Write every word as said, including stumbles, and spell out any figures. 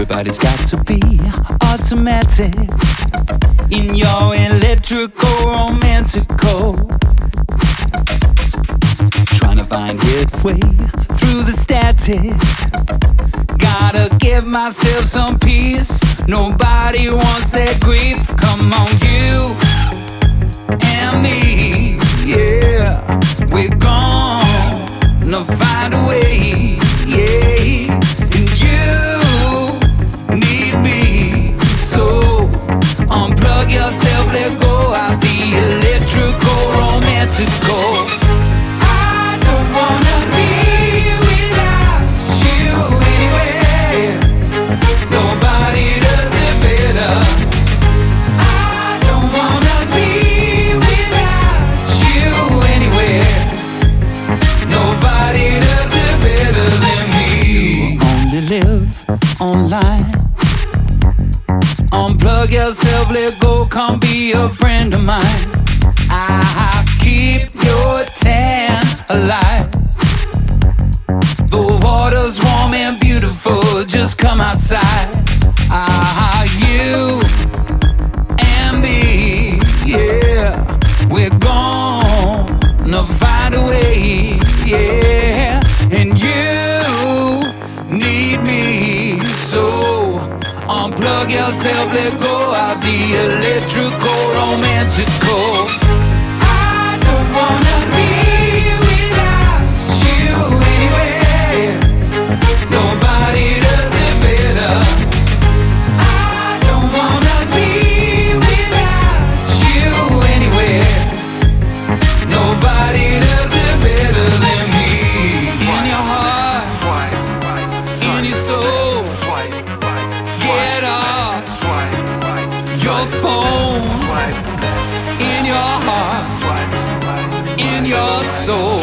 Everybody's got to be automatic in your electrical romantical. Trying to find headway through the static. Gotta give myself some peace. Nobody wants that grief. Come on, you and me, yeah. We're gonna find a way, yeah. And you need me, so unplug yourself, let go of the electrical romantical. I don't wanna be without you anyway. Nobody does it better. I don't wanna be without you anywhere. Nobody does it better than me. You only live online. Unplug yourself, let go, come be a friend of mine. I keep your tan alive. The water's warm and beautiful, just come outside. Ah, you and me, yeah. We're gonna find a way, yeah. And you need me, so unplug yourself, let go of the electrical romantical. I don't wanna be without you anyway. Nobody does it better. I don't wanna be without you anywhere. Nobody does it better than me. In your heart, in your soul, get off your phone. In your heart, in your soul.